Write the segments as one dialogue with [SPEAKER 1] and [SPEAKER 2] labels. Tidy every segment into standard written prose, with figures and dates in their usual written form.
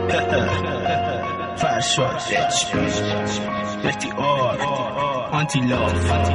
[SPEAKER 1] فرشاد رتی آنتی لاف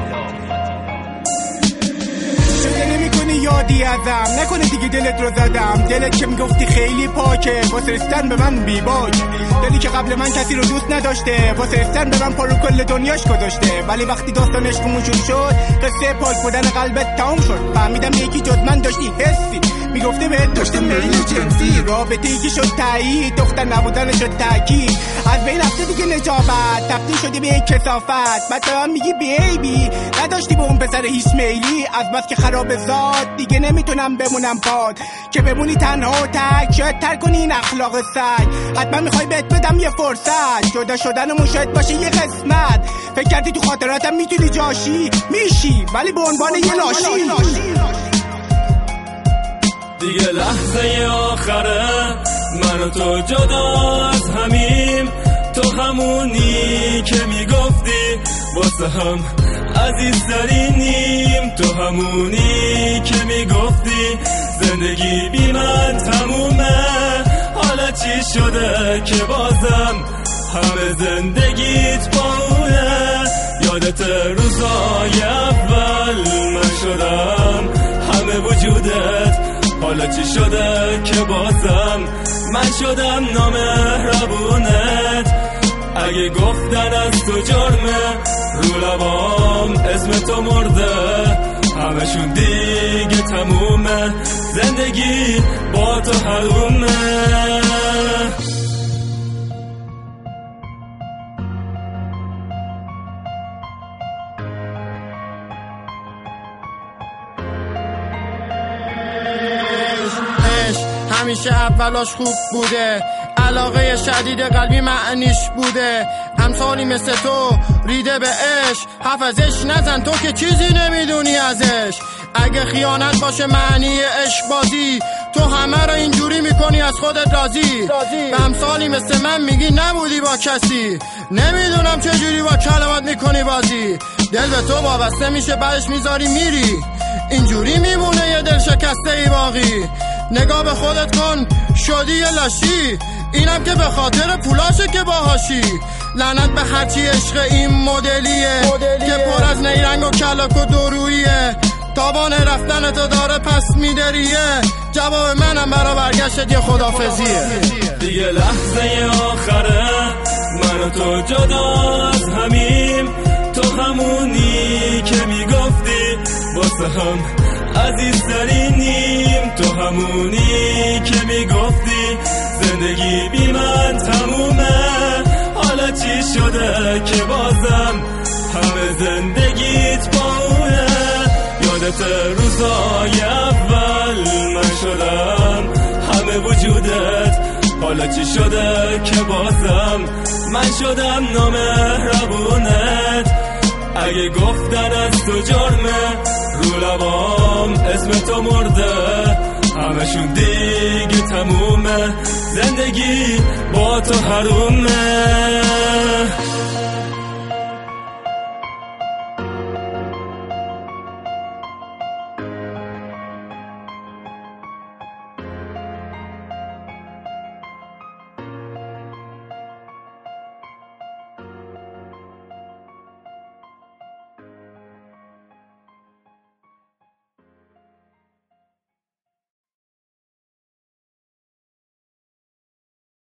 [SPEAKER 2] شده نمی کنی یادی ازم، نکنه دیگه دلت رو زدم. دلت که میگفتی خیلی پاکه، واسه رسیدن به من بیباک. دلی که قبل من کسی رو دوست نداشته، واسه رسیدن به من پارو کل دنیاش گذاشته. ولی وقتی داستان عشقمون شروع شد، قصه پاک بودن قلبت تموم شد. فهمیدم یکی جز من داشتی حسی، میگفته بهت داشته میل جنسی. رابطه‌ای که شد تایید، دختر نبودن شد تاکید. از بین رفته دیگه نجابت، تبدیل شدی به یک کثافت. بعد هم میگی بیبی نداشتی به اون پسر هیچ میلی. از بس که خراب زاد دیگه نمیتونم بمونم پاد، که بمونی تنها و تک. شاید ترک کنی این اخلاق سگ، حتما میخوای بهت بدم یه فرصت. جدا شدنمون شاید باشه یه قسمت. فکر کردی تو خاطراتم میتونی جاشی، میشی ولی به عنوان یه لاشی.
[SPEAKER 3] دیگه لحظه آخره من و تو جدا از همیم. تو همونی که میگفتی واسه هم عزیزترینیم. تو همونی که میگفتی زندگی بی من تمومه. حالا چی شده که بازم همه زندگیت با اونه؟ یادت روزای اول من شدم همه وجودت. حالا چی شده که بازم من شدم نامهربونت؟ اگه گفتن از تو جرمه، رو لبام اسم تو مرده. همشون دیگه تمومه، زندگی با تو حرومه.
[SPEAKER 4] همیشه اولاش خوب بوده، علاقه شدید قلبی معنیش بوده. امثالی مثل تو ریده به عشق، حفظش نزن تو که چیزی نمیدونی ازش. اگه خیانت باشه معنی عشق بازی، تو همه را اینجوری میکنی از خودت راضی. به امثالی مثل من میگی نبودی با کسی، نمیدونم چجوری با کلمات میکنی بازی. دل به تو وابسته میشه بعدش میذاری میری، اینجوری میمونه یه دل شکسته ای باقی. نگاه به خودت کن شدی یه لاشی، اینم که به خاطر پولاشه که باهاشی. لعنت به هرچی عشق این مدلیه که پر از نیرنگ و کلک و دورویه. تابان رفتن تو داره پس میدریه، جواب منم برا برگشت یه خدافزیه.
[SPEAKER 3] دیگه لحظه آخره من و تو جدا از همیم. تو همونی که میگفتی واسه هم عزیزترینیم. تو همونی که میگفتی زندگی بی من تمومه. حالا چی شده که بازم همه زندگیت با اونه؟ یادت روزای اول من شدم همه وجودت. حالا چی شده که بازم من شدم نامهربونت؟ اگه گفتن از تو جرمه، رو لبام اسم تو مرده. همشون دیگه تمومه، زندگی با تو حرومه.